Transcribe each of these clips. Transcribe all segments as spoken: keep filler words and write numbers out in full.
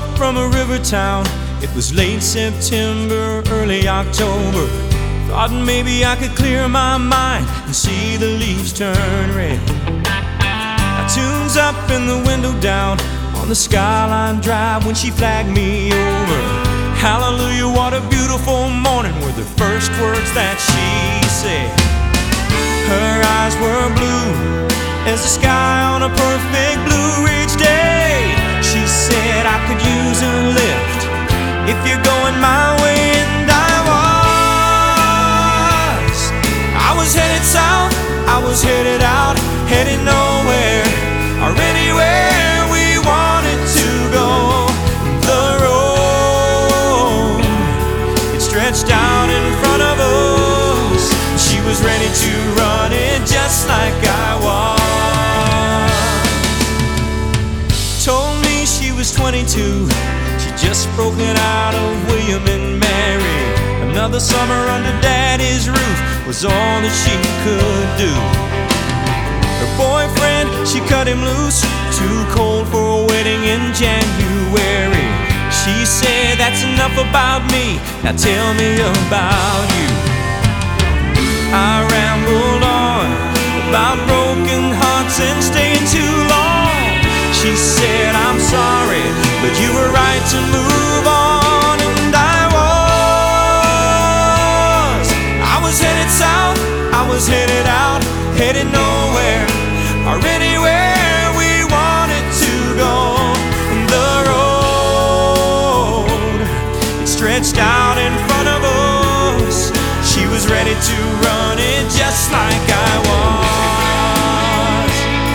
up from a river town. It was late September, early October. Thought maybe I could clear my mind and see the leaves turn red. I tunes up in the window down on the Skyline Drive when she flagged me over. Hallelujah, what a beautiful morning were the first words that she said. Her eyes were blue as the sky on a perfect Blue Ridge day. She said I could use a lift if you're going my way, and I was. I was headed south, I was headed out, headed nowhere or anywhere we wanted to go. The road, it stretched out in front of us. She was ready to run it just like I was. Told me she was twenty-two, she'd just broken out of William and Mary. Another summer under Daddy's roof was all that she could do. Her boyfriend, she cut him loose, too cold for a wedding in January. She said, that's enough about me, now tell me about you. I rambled on about broken hearts and staying too long. She said, I'm sorry, but you were right to move on, and I was. I was headed south, I was headed out, headed nowhere or anywhere we wanted to go. And the road, it stretched out in front of us. She was ready to run it just like I was.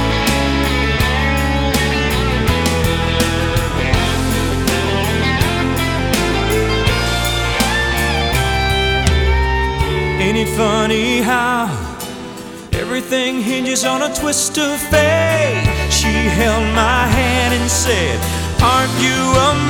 Ain't it funny how everything hinges on a twist of fate? She held my hand and said, aren't you amazing?